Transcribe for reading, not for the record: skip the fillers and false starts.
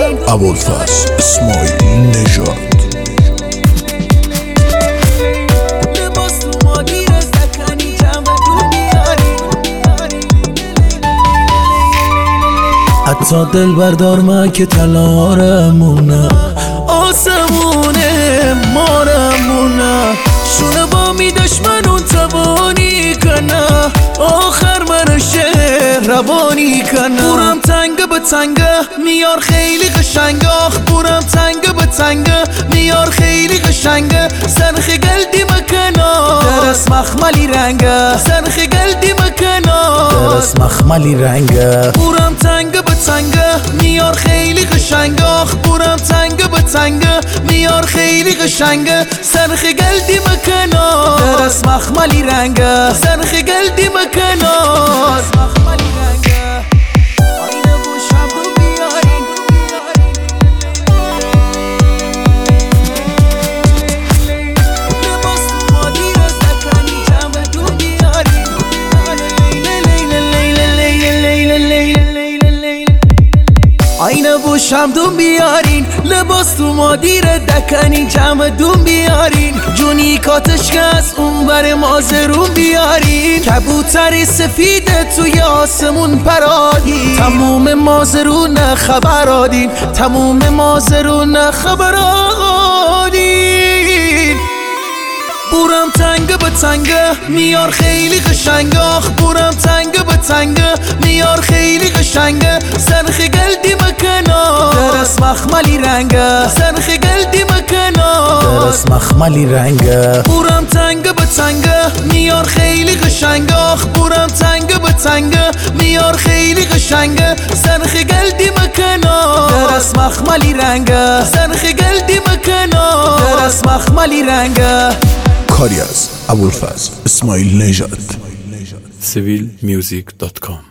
ابوالفضل اسماعیل نژاد. حتی دل بردار من که تلارمونه، آسمونه مارمونه، شونه با می دشمنون تبانی کنه، آخر من شهر روانی کنه. بورم تنگه به تنگه میار خیلی قشنگه، آخ بورم تنگه به تنگه میار خیلی قشنگه، سرخ گلدی مکنه درست مخملی رنگه، سرخ گلدی مکنه درست مخملی رنگه. بورم تنگه به تنگه میار خیلی قشنگه، آخ بورم تنگه به تنگه میار خیلی قشنگه، سرخ گلدی مکنه درست مخملی رنگه، سرخ گلدی مکنه مخملی رنگه. آینه بوشم رو بیارین، لباس مادی رو زکنی جمع دو بیارین، آینه بوشم دون بیارین، لباس تو مادی رو دکنین جمع دون بیارین، جونی کاتش که از اون بر مازرون بیارین، کبوتر سفیده توی آسمون پرادین، تموم مازرون خبرادین، تموم مازرون خبرادین. بورم تنگه به تنگه میار خیلی قشنگه، آخ بورم تنگه به تنگه میار خیلی قشنگه، سرخ گلدی مکنه درست مخملی رنگه، سرخ گلدی مکنه درست مخملی رنگه. بورم تنگه به تنگه میار خیلی قشنگه، آخ بورم تنگه به تنگه میار خیلی قشنگه، سرخ گلدی مکنه درست مخملی رنگه، سرخ گلدی مکنه درست مخملی رنگه. کاری از ابوالفضل اسماعیل نژاد. civilmusic.com